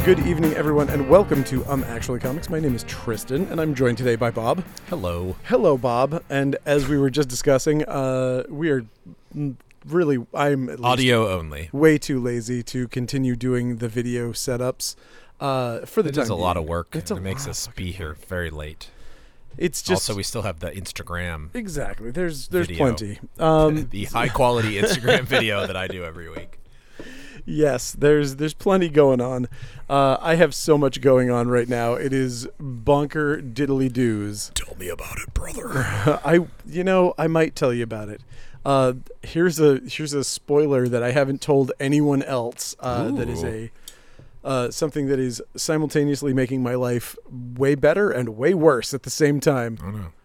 Good evening, everyone, and welcome to Actually Comics. My name is Tristan, and I'm joined today by Bob. Hello. Hello, Bob. And as we were just discussing, we are really, I'm at least audio only. Way too lazy to continue doing the video setups. For the It is time a lot of being. work. It's It makes us be here very late. It's just Also, we still have the Instagram. exactly. There's video. plenty. The high quality Instagram video that I do every week. Yes, there's plenty going on. I have so much going on right now. It is bonker diddly doos. Tell me about it, brother. I might tell you about it. Here's a spoiler that I haven't told anyone else. That is something that is simultaneously making my life way better and way worse at the same time. Oh no.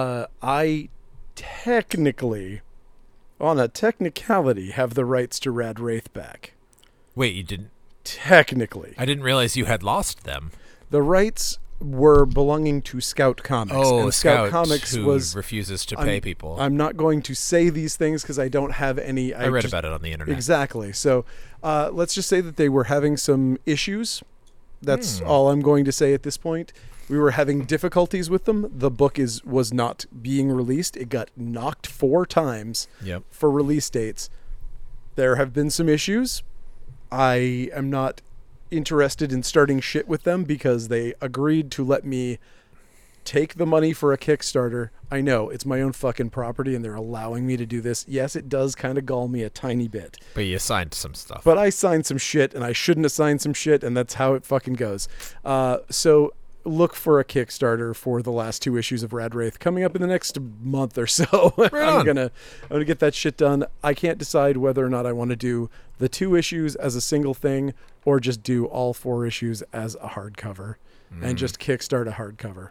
I technically, on a technicality, have the rights to Rad Wraith back. Wait, you didn't? Technically. I didn't realize you had lost them. The rights were belonging to Scout Comics. Oh, and Scout Comics who refuses to pay people. I'm not going to say these things because I don't have any. I read about it on the internet. Exactly. So let's just say that they were having some issues. That's all I'm going to say at this point. We were having difficulties with them. The book was not being released. It got knocked 4 times for release dates. There have been some issues. I am not interested in starting shit with them because they agreed to let me take the money for a Kickstarter. I know it's my own fucking property and they're allowing me to do this. Yes, it does kind of gall me a tiny bit. But you signed some stuff. But I signed some shit and I shouldn't have signed some shit, and that's how it fucking goes. So look for a Kickstarter for the last 2 issues of Rad Wraith coming up in the next month or so. I'm gonna get that shit done. I can't decide whether or not I want to do the 2 issues as a single thing or just do all 4 issues as a hardcover and just kickstart a hardcover.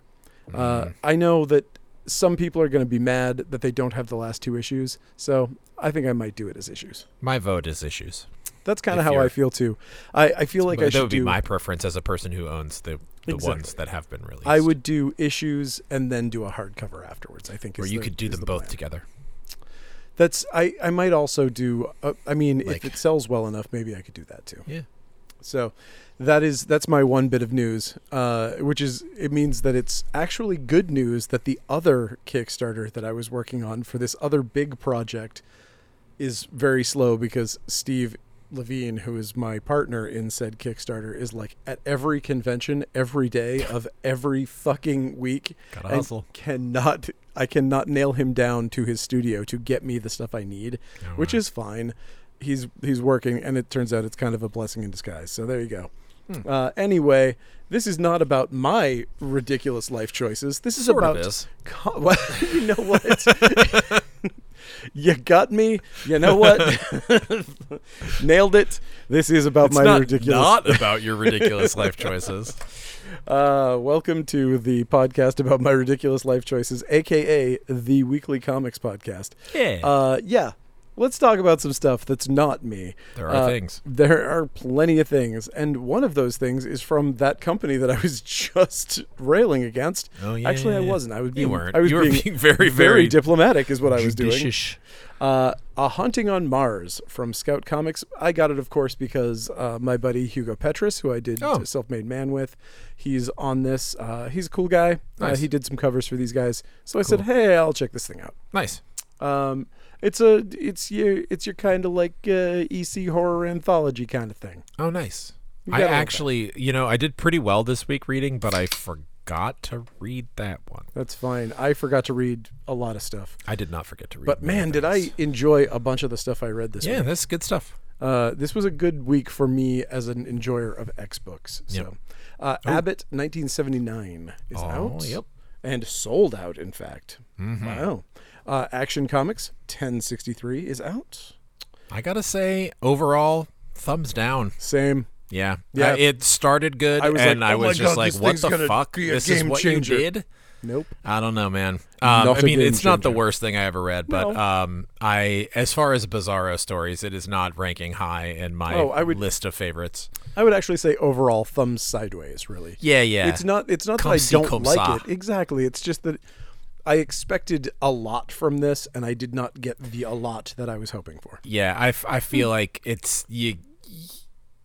I know that some people are going to be mad that they don't have the last 2 issues, so I think I might do it as issues. My vote is issues. That's kind of how I feel too. I feel like I should that would be my preference as a person who owns the ones that have been released. I would do issues and then do a hardcover afterwards. I think, or you could do them both together. That's I might also do. If it sells well enough, maybe I could do that too. Yeah. So that's my one bit of news, which is it means that it's actually good news that the other Kickstarter that I was working on for this other big project is very slow because Steve Levine, who is my partner in said Kickstarter, is like at every convention every day of every fucking week. Gotta hustle. I cannot nail him down to his studio to get me the stuff I need, which is fine. He's working, and it turns out it's kind of a blessing in disguise. So there you go. Anyway, this is not about my ridiculous life choices. This is sort about. Of is. You know what? You got me. You know what? Nailed it. This is about ridiculous. Not about your ridiculous life choices. Welcome to the podcast about my ridiculous life choices, aka the Weekly Comics Podcast. Yeah. Let's talk about some stuff that's not me. There are things. There are plenty of things. And one of those things is from that company that I was just railing against. Oh, yeah. Actually, I wasn't. You weren't. I was being very, very diplomatic is what I was doing. A Hunting on Mars from Scout Comics. I got it, of course, because my buddy Hugo Petrus, who I did Self-Made Man with, he's on this. He's a cool guy. Nice. He did some covers for these guys. So I said, hey, I'll check this thing out. Nice. It's your kind of like EC horror anthology kind of thing. Oh, nice. I actually, I did pretty well this week reading, but I forgot to read that one. That's fine. I forgot to read a lot of stuff. I did not forget to read. But man, did I enjoy a bunch of the stuff I read this week. Yeah, that's good stuff. This was a good week for me as an enjoyer of X books. So, Abbott 1979 is out. Yep. And sold out, in fact. Mm-hmm. Wow. Action Comics 1063 is out. I gotta say, overall, thumbs down. Same. Yeah. It started good, I was just like, what the fuck? This is what you did? Nope. I don't know, man. It's not the worst thing I ever read, but as far as Bizarro stories, it is not ranking high in my list of favorites. I would actually say overall thumbs sideways, really. Yeah. It's not that I don't like it. Exactly. It's just that I expected a lot from this, and I did not get the a lot that I was hoping for. Yeah, I feel like it's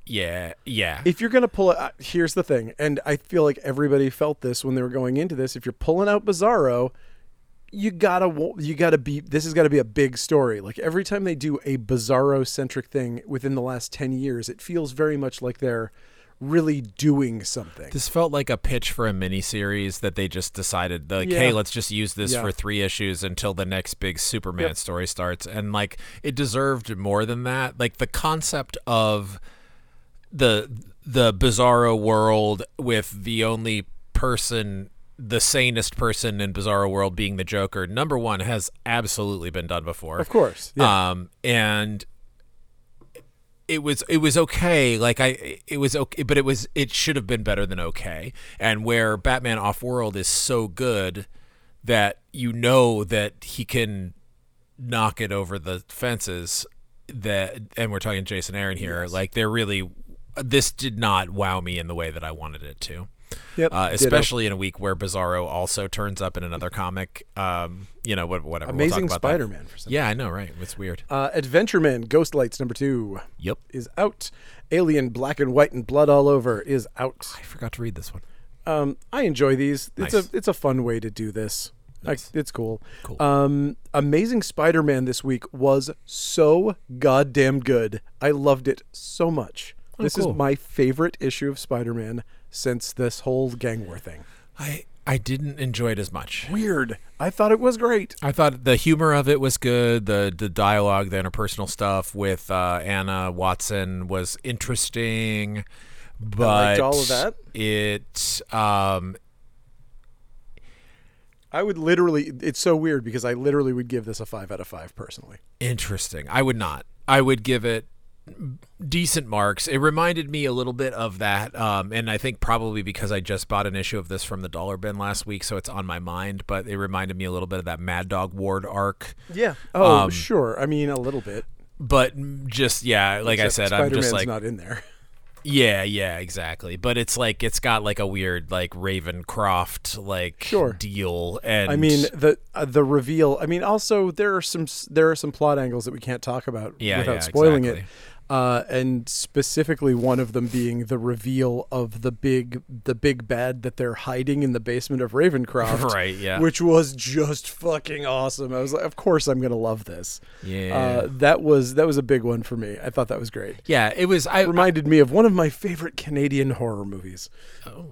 Yeah. If you're going to pull it, here's the thing, and I feel like everybody felt this when they were going into this. If you're pulling out Bizarro, you gotta be. This has got to be a big story. Like every time they do a Bizarro-centric thing within the last 10 years, it feels very much like they're really doing something. This felt like a pitch for a miniseries that they just decided, hey, let's just use this for 3 issues until the next big Superman story starts, and like it deserved more than that. Like the concept of the Bizarro world with the only person, the sanest person in Bizarro world being the Joker, number one, has absolutely been done before. Of course. Yeah. And it was okay. Like it was okay, but it should have been better than okay. And where Batman Off-World is so good that you know that he can knock it over the fences, and we're talking Jason Aaron here, like they're really, this did not wow me in the way that I wanted it to. Yep, especially in a week where Bizarro also turns up in another comic. Whatever. Amazing Spider-Man. For some yeah, I know, right? It's weird. Adventureman Ghostlights #2. Yep, is out. Alien Black and White and Blood All Over is out. I forgot to read this one. I enjoy these. Nice. It's a fun way to do this. Nice. It's cool. Cool. Amazing Spider-Man this week was so goddamn good. I loved it so much. This is my favorite issue of Spider-Man since this whole gang war thing. I didn't enjoy it as much. Weird. I thought it was great. I thought the humor of it was good. The dialogue, the interpersonal stuff with Anna Watson was interesting. But I liked all of that. I would literally, it's so weird because I literally would give this a 5 out of 5 personally. Interesting. I would not. I would give it decent marks. It reminded me a little bit of that, and I think probably because I just bought an issue of this from the dollar bin last week, so it's on my mind, but it reminded me a little bit of that Mad Dog Ward arc. Yeah. Oh, sure. I mean, a little bit. But just, like I said, I'm just like... not in there. Yeah, exactly. But it's like it's got like a weird like Ravencroft deal, and I mean the reveal. I mean, also there are some plot angles that we can't talk about without spoiling it. And specifically one of them being the reveal of the big bad that they're hiding in the basement of Ravencroft. Right, yeah. Which was just fucking awesome. I was like, of course I'm going to love this. Yeah. That was a big one for me. I thought that was great. Yeah, it was. It reminded me of one of my favorite Canadian horror movies. Oh.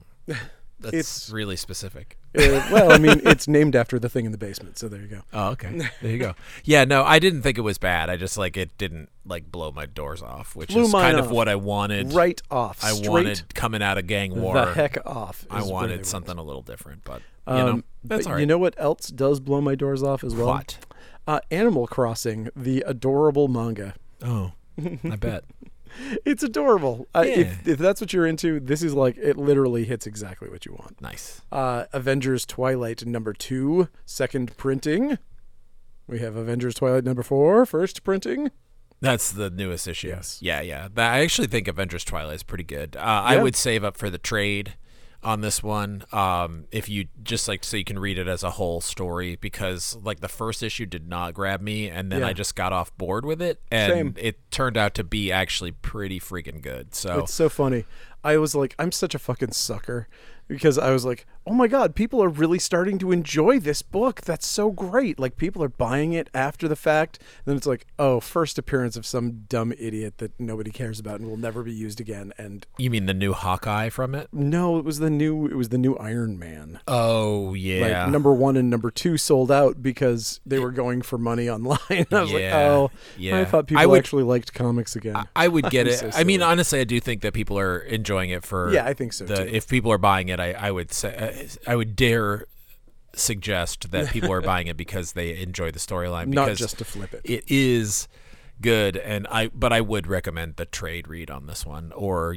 It's really specific. Well, I mean, it's named after the thing in the basement, so there you go. Oh, okay. There you go. Yeah, no, I didn't think it was bad. I just it didn't blow my doors off, which is kind of what I wanted. Right off. I wanted coming out of gang war. The heck off. I wanted something a little different, but that's all right. You know what else does blow my doors off as well? What? Animal Crossing, the adorable manga. Oh, I bet. It's adorable. If that's what you're into, this is it literally hits exactly what you want. Nice. Avengers Twilight #2, second printing. We have Avengers Twilight #4, first printing. That's the newest issue. Yes. Yeah. I actually think Avengers Twilight is pretty good. I would save up for the trade on this one, if you just so you can read it as a whole story, because the first issue did not grab me, and then I just got off board with it, and it turned out to be actually pretty freaking good. So it's so funny. I was like, I'm such a fucking sucker, because I was like, oh my God, people are really starting to enjoy this book. That's so great. People are buying it after the fact. And then it's like, oh, first appearance of some dumb idiot that nobody cares about and will never be used again. And you mean the new Hawkeye from it? No, it was the new Iron Man. Oh yeah. #1 and #2 sold out because they were going for money online. I was I thought people actually liked comics again. I would get it. So I mean, honestly, I do think that people are enjoying it for. Yeah, I think so too. If people are buying it, I would say. I would dare suggest that people are buying it because they enjoy the storyline. Not just to flip it. It is good, but I would recommend the trade read on this one, or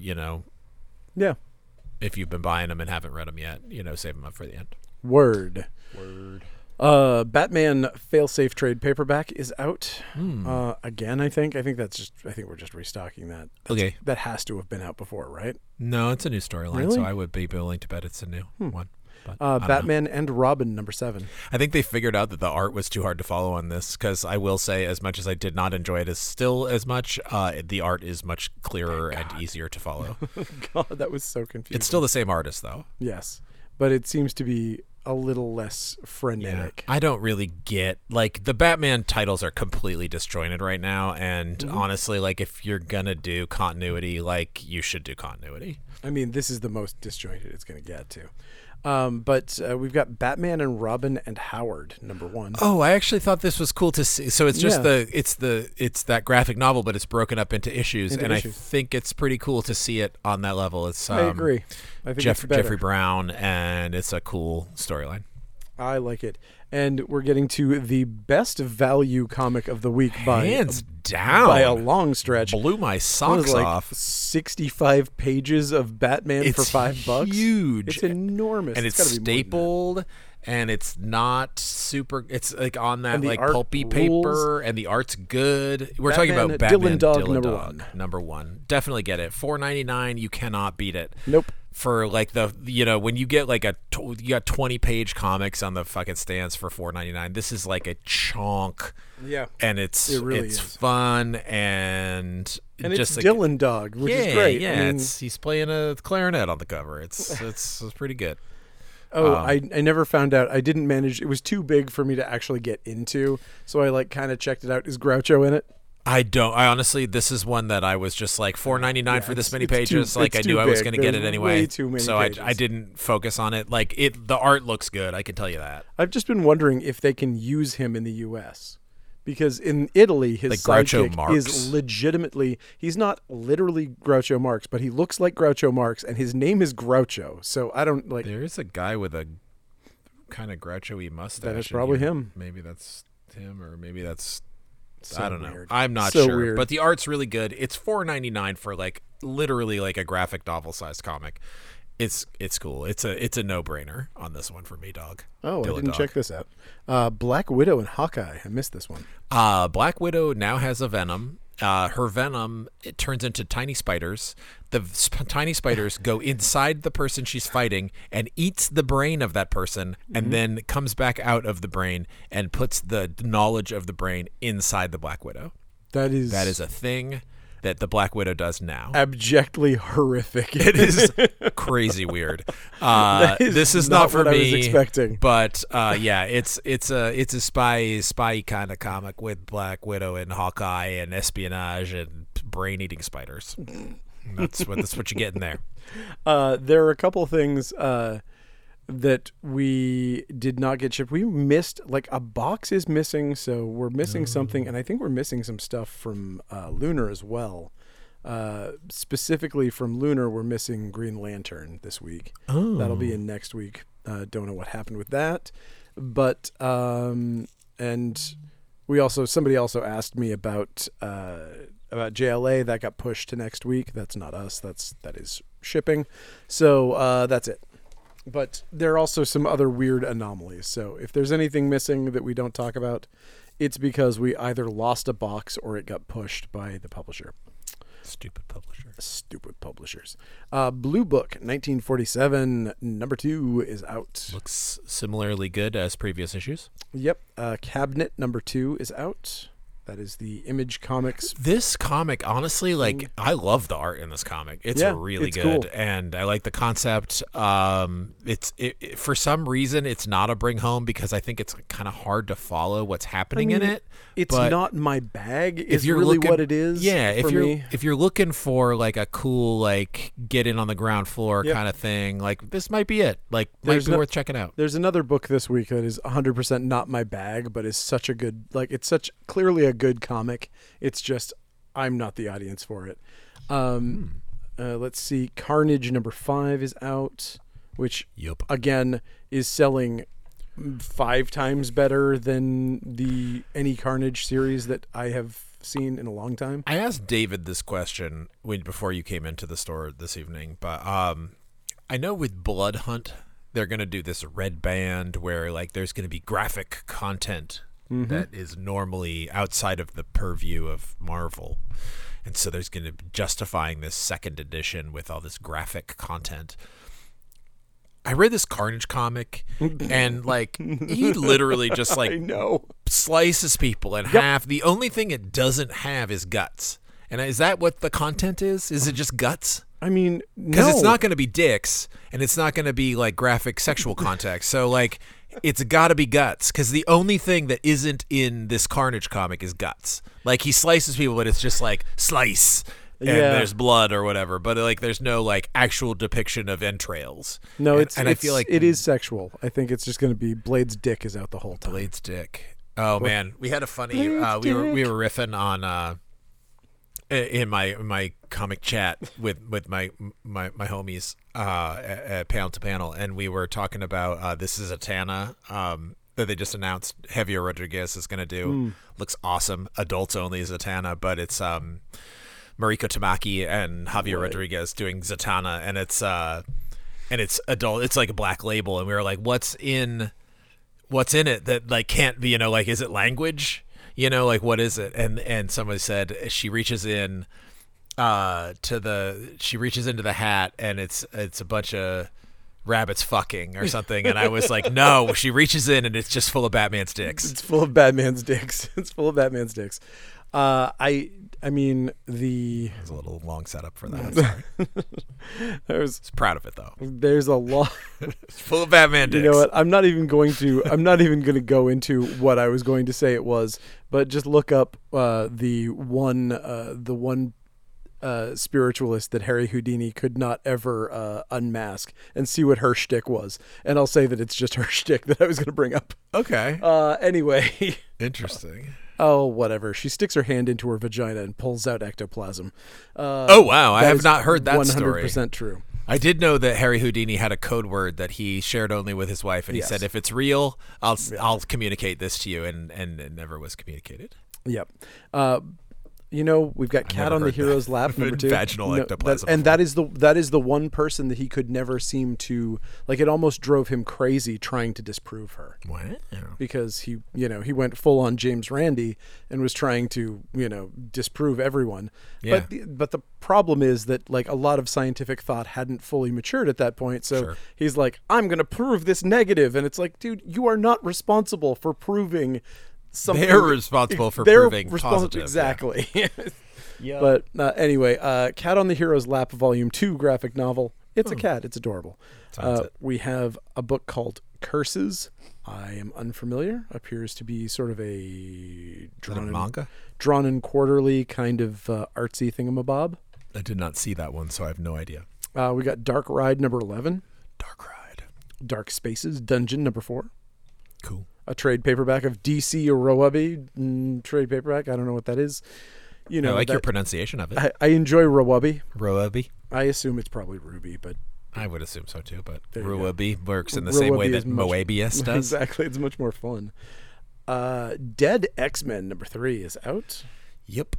if you've been buying them and haven't read them yet, save them up for the end. Word. Batman Failsafe trade paperback is out again. I think we're just restocking that. Okay, that has to have been out before, right? No, it's a new storyline, so I would be willing to bet it's a new one. Batman and Robin #7. I think they figured out that the art was too hard to follow on this, because I will say, as much as I did not enjoy it as much, the art is much clearer and easier to follow. God, that was so confusing. It's still the same artist, though. Yes, but it seems to be a little less frenetic. Yeah. I don't really get, like, the Batman titles are completely disjointed right now, and honestly, like, if you're gonna do continuity, like, you should do continuity. I mean, this is the most disjointed it's gonna get to. But we've got Batman and Robin and Howard #1. Oh, I actually thought this was cool to see. So it's just it's that graphic novel, but it's broken up into issues, I think it's pretty cool to see it on that level. It's I agree. I think it's better. Jeffrey Brown, and it's a cool storyline. I like it. And we're getting to the best value comic of the week hands down by a long stretch. Blew my socks off. 65 pages of Batman for $5. Huge. It's enormous. And it's stapled, and it's not super. It's like on that like pulpy rules. Paper, and the art's good. We're talking about Batman Dylan Dog #1. Definitely get it. $4.99. You cannot beat it. Nope. For like when you get like you got 20-page comics on the fucking stands for $4.99. This is like a chunk. Yeah. And it's fun and just it's like, Dylan Dog, which is great. Yeah, I mean, he's playing a clarinet on the cover. It's pretty good. Oh, I never found out. I didn't manage. It was too big for me to actually get into, so I like kind of checked it out. Is Groucho in it? I honestly, this is one that I was just like $4.99 for this many pages. Like I knew I was going to get it anyway. Way too many so pages. I didn't focus on it. Like the art looks good. I can tell you that. I've just been wondering if they can use him in the U.S. because in Italy his sidekick is legitimately. He's not literally Groucho Marx, but he looks like Groucho Marx, and his name is Groucho. So I don't like. There is a guy with a kind of Groucho-y mustache. That is probably him. Maybe that's him, or maybe that's. So I don't know. Weird. I'm not so sure. Weird. But the art's really good. It's $4.99 for like literally like a graphic novel sized comic. It's cool. It's a no-brainer on this one for me, dog. Oh, I didn't check this out. Black Widow and Hawkeye. I missed this one. Black Widow now has a venom. Her venom, it turns into tiny spiders. The tiny spiders go inside the person she's fighting and eats the brain of that person, and then comes back out of the brain and puts the knowledge of the brain inside the Black Widow. That is a thing that the Black Widow does now. Abjectly horrific. It is crazy weird. This is not for what me. I was expecting. But it's a spy kind of comic with Black Widow and Hawkeye and espionage and brain eating spiders. That's what you get in there. There are a couple things that we did not get shipped. We missed, like, a box is missing, so we're missing something, and I think we're missing some stuff from Lunar as well. Specifically from Lunar, we're missing Green Lantern this week. Oh. That'll be in next week. Don't know what happened with that. But, and somebody also asked me about JLA. That got pushed to next week. That's not us. That is shipping. So that's it. But there are also some other weird anomalies. So if there's anything missing that we don't talk about, it's because we either lost a box or it got pushed by the publisher. Stupid publishers. Blue Book 1947 #2 is out. Looks similarly good as previous issues. Yep. Cabinet #2 is out. That is the Image Comics. This comic, honestly, like, I love the art in this comic. It's really good, cool. And I like the concept. It for some reason, it's not a bring home because I think it's kind of hard to follow what's happening in it. It's not my bag. Is really what it is. Yeah, if you're looking for like a cool, like, get in on the ground floor kind of thing, like, this might be it. Like, might be worth checking out. There's another book this week that is 100% not my bag, but is such a good, like, it's such clearly a good comic. It's just I'm not the audience for it. Let's see. Carnage #5 is out, which again is selling 5 times better than any Carnage series that I have seen in a long time. I asked David this question before you came into the store this evening, but I know with Blood Hunt they're going to do this red band where, like, there's going to be graphic content that is normally outside of the purview of Marvel. And so there's going to be justifying this second edition with all this graphic content. I read this Carnage comic, and like he literally just like slices people in half. The only thing it doesn't have is guts. And is that what the content is? Is it just guts? I mean, because it's not going to be dicks, and it's not going to be like graphic sexual context. So like, it's got to be guts, because the only thing that isn't in this Carnage comic is guts. Like he slices people, but it's just like slice, and there's blood or whatever. But like, there's no like actual depiction of entrails. No, I feel like it is sexual. I think it's just going to be Blade's dick is out the whole time. Blade's dick. Oh man, we had a funny. We were riffing on. In my comic chat with my homies at Panel to Panel, and we were talking about This Is Zatanna that they just announced Javier Rodriguez is going to do. Looks awesome. Adults only Zatanna, but it's Mariko Tamaki and Javier Rodriguez doing Zatanna, and it's adult. It's like a Black Label, and we were like, what's in it that like can't be, like, is it language? Like, what is it? And somebody said she reaches in into the hat, and it's a bunch of rabbits fucking or something. And I was like, no, she reaches in and it's just full of Batman's dicks. It's full of Batman's dicks. I mean, it was a little long setup for that. Sorry. I was proud of it though. There's a lot. It's full of Batman dicks. You know what? I'm not even going to go into what I was going to say it was, but just look up the one spiritualist that Harry Houdini could not ever unmask, and see what her shtick was. And I'll say that it's just her shtick that I was going to bring up. Okay. Anyway. Interesting. Oh, whatever. She sticks her hand into her vagina and pulls out ectoplasm. Oh, wow. I have not heard that 100% story. 100% true. I did know that Harry Houdini had a code word that he shared only with his wife, and he said, if it's real, I'll communicate this to you, and it never was communicated. Yep. We've got Cat on the Hero's Lap, number 2. Vaginal ectoplasm. And that is the one person that he could never seem to, like, it almost drove him crazy trying to disprove her. What? Because he went full on James Randi and was trying to, disprove everyone. Yeah. But the problem is that, like, a lot of scientific thought hadn't fully matured at that point. So he's like, I'm going to prove this negative. And it's like, dude, you are not responsible for proving something. They're responsible for proving positive. Exactly. Yeah. But anyway, Cat on the Hero's Lap, Volume 2 graphic novel. It's a cat. It's adorable. We have a book called Curses. I am unfamiliar. Appears to be sort of a manga? Drawn in quarterly kind of artsy thingamabob. I did not see that one, so I have no idea. We got Dark Ride number 11. Dark Ride. Dark Spaces Dungeon number 4. Cool. A trade paperback of DC Rowabi. Trade paperback. I don't know what that is. I like your pronunciation of it. I enjoy Rowabi. Rowabi. I assume it's probably Ruby, but I would assume so too. But Rowabi works in the same way that Moebius does. Exactly. It's much more fun. Dead X-Men number 3 is out. Yep.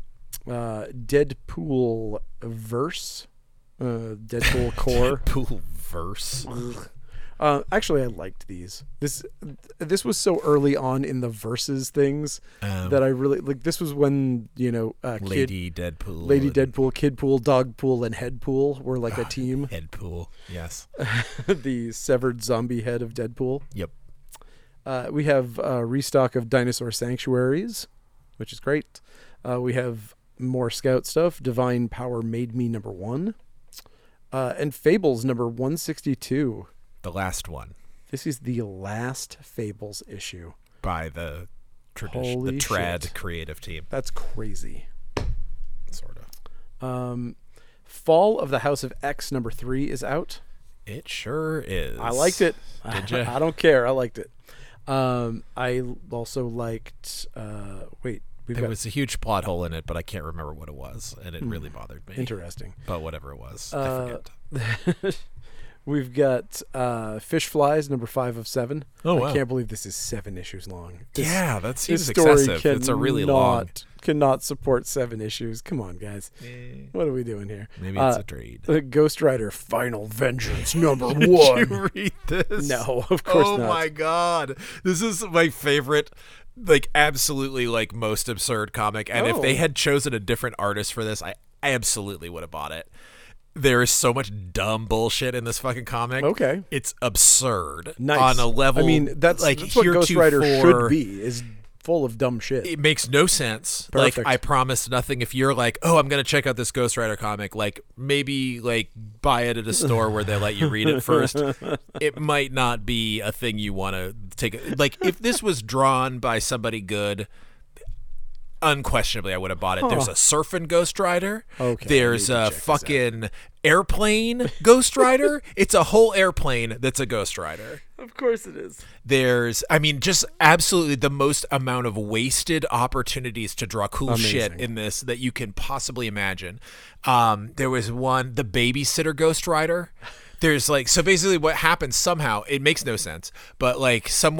Deadpool verse. Deadpool core. Deadpool verse. Actually, I liked these. This was so early on in the verses things that I really like. This was when Lady Deadpool, Kidpool, Dogpool, and Headpool were like a team. Headpool, yes. The severed zombie head of Deadpool. Yep. We have a restock of Dinosaur Sanctuaries, which is great. We have more Scout stuff. Divine Power Made Me number 1, and Fables number 162. The last one. This is the last Fables issue by the trad creative team. That's crazy. Sort of. Fall of the House of X number 3 is out. It sure is. I liked it. Did you? I don't care. I liked it. I also liked. There was a huge plot hole in it, but I can't remember what it was, and it really bothered me. Interesting. But whatever it was, I forget. We've got Fish Flies, number 5 of 7. Oh, wow. I can't believe this is 7 issues long. That seems excessive. It's a really long. Cannot support 7 issues. Come on, guys. What are we doing here? Maybe it's a trade. Ghost Rider Final Vengeance, number 1. Did you read this? No, of course not. Oh, my God. This is my favorite, like, absolutely, like, most absurd comic. And if they had chosen a different artist for this, I absolutely would have bought it. There is so much dumb bullshit in this fucking comic. Okay. It's absurd. Nice. On a level. I mean, that's what Ghost Rider should be, is full of dumb shit. It makes no sense. Perfect. Like, I promise nothing. If you're like, oh, I'm going to check out this Ghost Rider comic, like, maybe, like, buy it at a store where they let you read it first. It might not be a thing you want to take. Like, if this was drawn by somebody good, unquestionably, I would have bought it. There's a surfing Ghost Rider. Okay, There's a fucking airplane Ghost Rider. It's a whole airplane that's a Ghost Rider. Of course it is. There's, I mean, just absolutely the most amount of wasted opportunities to draw cool shit in this that you can possibly imagine. There was one, the babysitter Ghost Rider. There's like, so basically what happens somehow, it makes no sense, but like some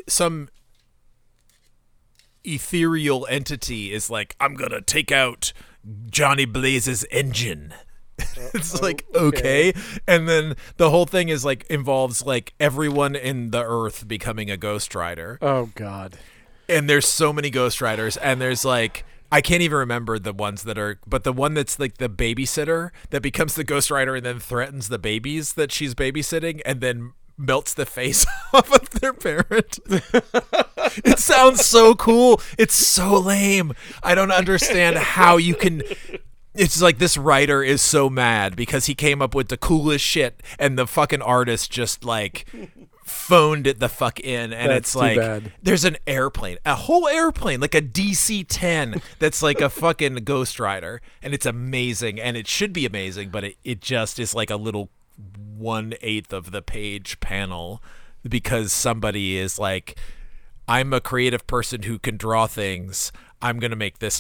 ethereal entity is like, I'm gonna take out Johnny Blaze's engine. It's like, okay. And then the whole thing is like involves like everyone in the earth becoming a Ghost Rider. Oh God. And there's so many Ghost Riders, and there's like, I can't even remember the ones that are, but the one that's like the babysitter that becomes the Ghost Rider and then threatens the babies that she's babysitting and then melts the face off of their parent. It sounds so cool. It's so lame. I don't understand how you can. It's like this writer is so mad because he came up with the coolest shit and the fucking artist just like phoned it the fuck in. And That's it's like, bad. There's an airplane, a whole airplane, like a DC-10 that's like a fucking Ghost Rider. And it's amazing. And it should be amazing, but it just is like a little 1/8 of the page panel because somebody is like, I'm a creative person who can draw things. I'm going to make this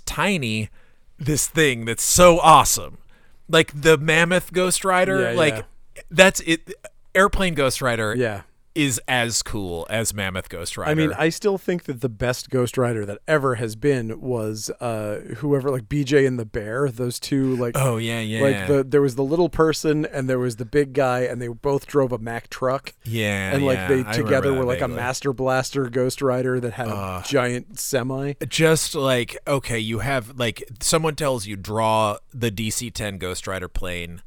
thing that's so awesome. Like the Mammoth Ghost Rider, that's it. Airplane Ghost Rider is as cool as Mammoth Ghost Rider. I mean, I still think that the best Ghost Rider that ever has been was whoever, like BJ and the Bear, those two, like, oh yeah. Like there was the little person and there was the big guy, and they both drove a Mack truck. Yeah. And like they together were like a Master Blaster Ghost Rider that had a giant semi. Just like, okay, you have like someone tells you draw the DC-10 Ghost Rider plane.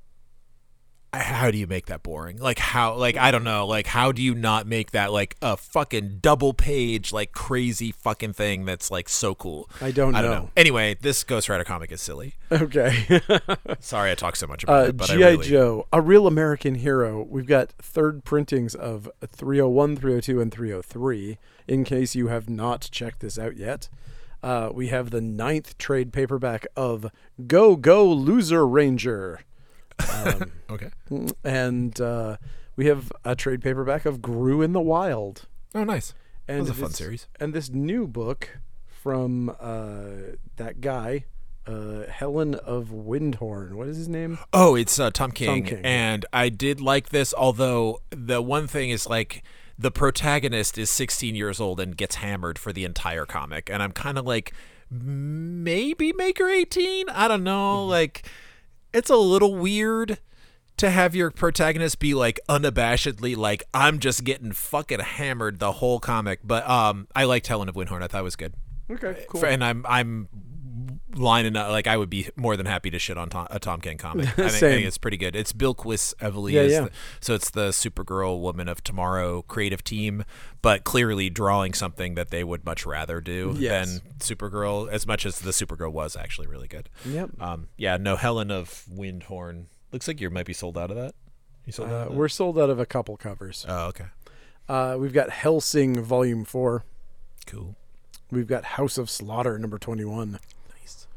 How do you make that boring? Like how, like, I don't know, like how do you not make that like a fucking double page, like crazy fucking thing that's like so cool? I don't know. Anyway, this Ghost Rider comic is silly. Okay. Sorry I talk so much about it, but G.I. Joe, A Real American Hero. We've got third printings of 301, 302, and 303, in case you have not checked this out yet. We have the 9th trade paperback of Go Go Loser Ranger. Okay. And we have a trade paperback of Gru in the Wild. Oh, nice. And that was a fun series. And this new book from that guy, Helen of Windhorn. What is his name? Oh, it's Tom King. And I did like this, although the one thing is like the protagonist is 16 years old and gets hammered for the entire comic. And I'm kind of like, maybe make her 18? I don't know. Like, it's a little weird to have your protagonist be like unabashedly like, I'm just getting fucking hammered the whole comic. But I liked Helen of Windhorn. I thought it was good. Okay, cool. And I'm lining up, like I would be more than happy to shit on a Tom King comic. I think it's pretty good. It's Bill Evely. So it's the Supergirl Woman of Tomorrow creative team, but clearly drawing something that they would much rather do than Supergirl, as much as the Supergirl was actually really good. Yep. Helen of Windhorn. Looks like you might be sold out of that. You sold out of that? We're sold out of a couple covers. Oh, okay. We've got Hellsing Volume 4. Cool. We've got House of Slaughter number 21. Nice.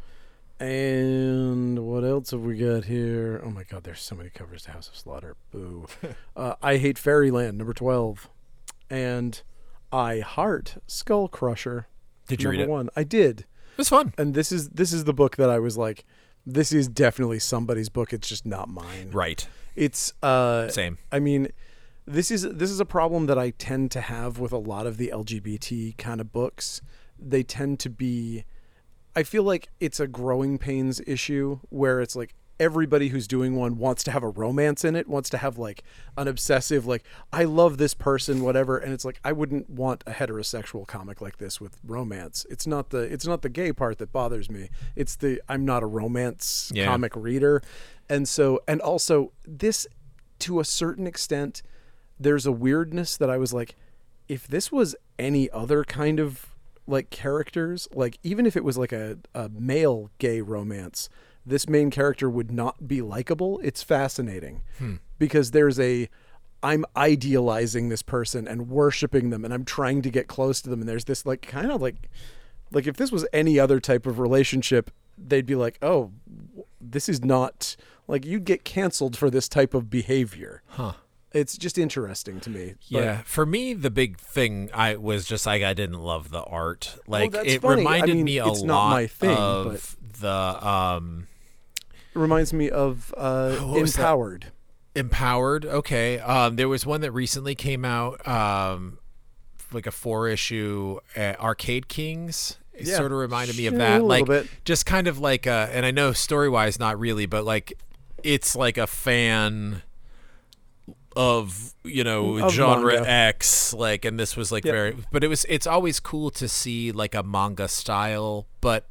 And what else have we got here? Oh my God, there's so many covers to House of Slaughter. Boo. I Hate Fairyland number 12. And I Heart Skull Crusher. Did you read it? 1. I did. It was fun. And this is the book that I was like, this is definitely somebody's book. It's just not mine. Right. It's same. I mean, this is a problem that I tend to have with a lot of the LGBT kind of books. They tend to be, I feel like it's a growing pains issue where it's like everybody who's doing one wants to have a romance in it, wants to have like an obsessive, like, I love this person, whatever. And it's like, I wouldn't want a heterosexual comic like this with romance. It's not the gay part that bothers me. It's I'm not a romance comic reader. And so, and also this, to a certain extent, there's a weirdness that I was like, if this was any other kind of like characters, like even if it was like a male gay romance, this main character would not be likable. It's fascinating because I'm idealizing this person and worshiping them, and I'm trying to get close to them. And there's this like kind of like if this was any other type of relationship, they'd be like, oh, this is not like, you'd get canceled for this type of behavior. It's just interesting to me. Yeah, for me, the big thing I didn't love the art. Like, it funny. reminded me a it's lot not my thing, of the. It reminds me of Empowered. Empowered. Okay. There was one that recently came out, like a 4-issue Arcade Kings. It sort of reminded me of that. A like, little bit. Just kind of like, and I know story-wise, not really, but like, it's like a fan of genre manga. X, like, and this was like very, but it's always cool to see like a manga style, but